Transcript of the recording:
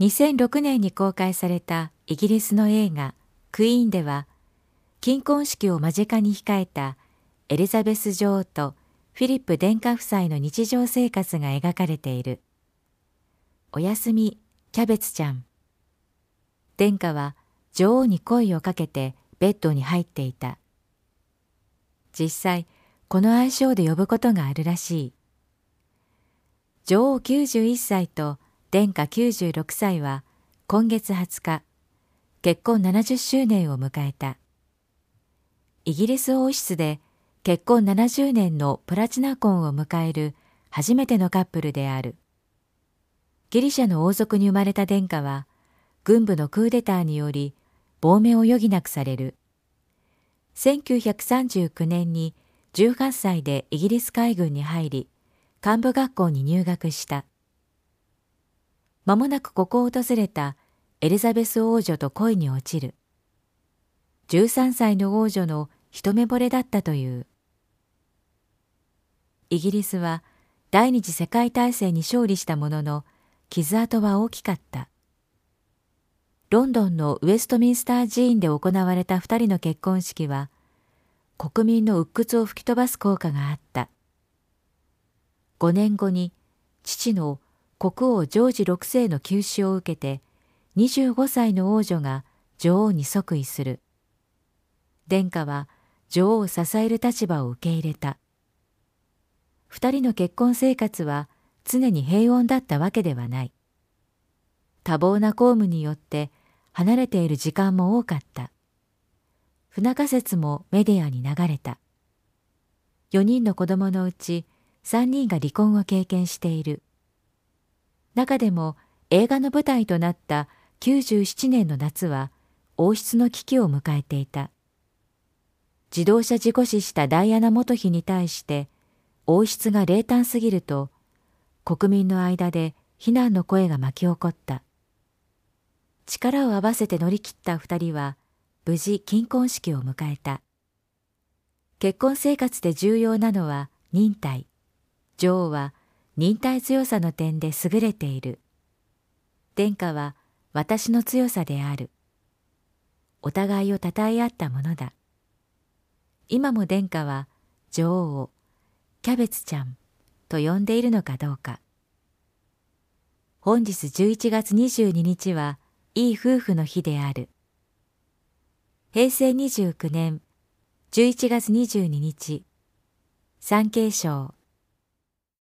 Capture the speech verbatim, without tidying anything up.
にせんろくねんに公開されたイギリスの映画クイーンでは、金婚式を間近に控えたエリザベス女王とフィリップ殿下夫妻の日常生活が描かれている。おやすみ、キャベツちゃん。殿下は女王に声をかけてベッドに入っていた。実際、この愛称で呼ぶことがあるらしい。女王きゅうじゅういっさいと殿下きゅうじゅうろくさいは今月はつか、結婚ななじゅっしゅうねんを迎えた。イギリス王室で結婚ななじゅうねんのプラチナ婚を迎える初めてのカップルである。ギリシャの王族に生まれた殿下は、軍部のクーデターにより亡命を余儀なくされる。せんきゅうひゃくさんじゅうきゅうねんにじゅうはっさいでイギリス海軍に入り、幹部学校に入学した。間もなくここを訪れたエリザベス王女と恋に落ちる。じゅうさんさいの王女の一目惚れだったという。イギリスは第二次世界大戦に勝利したものの、傷跡は大きかった。ロンドンのウェストミンスター寺院で行われた二人の結婚式は、国民の鬱屈を吹き飛ばす効果があった。五年後に父の国王ジョージろくせいの急死を受けて、にじゅうごさいの王女が女王に即位する。殿下は女王を支える立場を受け入れた。二人の結婚生活は常に平穏だったわけではない。多忙な公務によって離れている時間も多かった。不仲説もメディアに流れた。よにんの子供のうちさんにんが離婚を経験している。中でも映画の舞台となったきゅうじゅうななねんの夏は王室の危機を迎えていた。自動車事故死したダイアナ元妃に対して王室が冷淡すぎると、国民の間で非難の声が巻き起こった。力を合わせて乗り切った二人は無事金婚式を迎えた。結婚生活で重要なのは忍耐。女王は忍耐強さの点で優れている。殿下は私の強さである。お互いを称え合ったものだ。今も殿下は女王をキャベツちゃんと呼んでいるのかどうか。本日じゅういちがつにじゅうににちはいい夫婦の日である。へいせいにじゅうきゅうねんじゅういちがつにじゅうににち、産経省